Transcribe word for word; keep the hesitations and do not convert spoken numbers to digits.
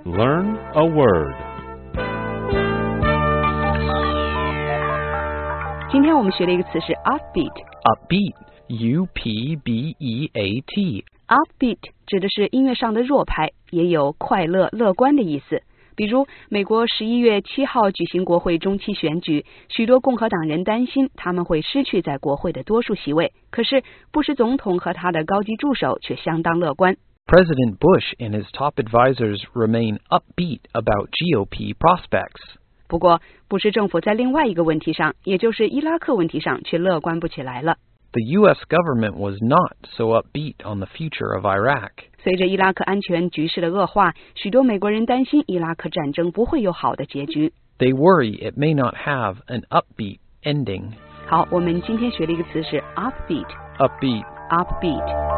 Learn a word. 今天我们学的一个词是 upbeat. Upbeat, U P B E A T. Upbeat 指的是音乐上的弱拍，也有快乐、乐观的意思。比如，美国十一月七号举行国会中期选举，许多共和党人担心他们会失去在国会的多数席位。可是，布什总统和他的高级助手却相当乐观。 President Bush and his top advisors remain upbeat about G O P prospects. 不过，布什政府在另外一个问题上，也就是伊拉克问题上，却乐观不起来了。 The U S government was not so upbeat on the future of Iraq. 随着伊拉克安全局势的恶化，许多美国人担心伊拉克战争不会有好的结局。 They worry it may not have an upbeat ending. 好，我们今天学的一个词是 upbeat. Upbeat. Upbeat.